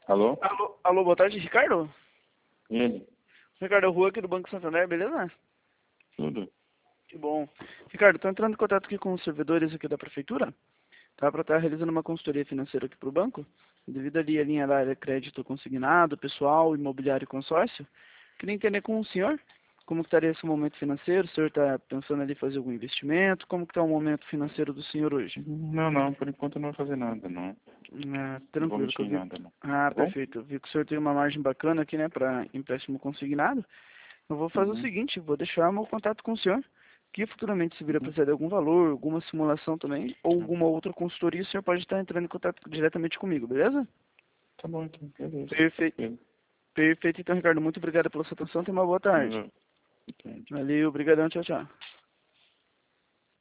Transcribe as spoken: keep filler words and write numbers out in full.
Alô? Alô, alô, boa tarde, Ricardo? Ele? Ricardo, Rua aqui do Banco Santander, beleza? Tudo? Que bom. Ricardo, estou entrando em contato aqui com os servidores aqui da prefeitura, tá? Para estar realizando uma consultoria financeira aqui para o banco, devido ali a linha da área crédito consignado, pessoal, imobiliário e consórcio. Queria entender com o senhor como que estaria esse momento financeiro, o senhor está pensando ali em fazer algum investimento, como que está o momento financeiro do senhor hoje? Não, não, por enquanto eu não vou fazer nada, não. Ah, Não vou tranquilo, que mexer eu em vi. nada, não. Ah, Tá bom? perfeito. Eu vi que o senhor tem uma margem bacana aqui, né, para empréstimo consignado. Eu vou fazer o Uhum. seguinte, vou deixar meu contato com o senhor, que futuramente se vir a Uhum. precisar de algum valor, alguma simulação também, ou alguma outra consultoria, o senhor pode estar entrando em contato diretamente comigo, beleza? Tá bom, então. Beleza. Perfeito. Tranquilo. Perfeito, então, Ricardo, muito obrigado pela sua atenção, tenha uma boa tarde. Uhum. Entendi. Valeu, obrigadão, tchau, tchau.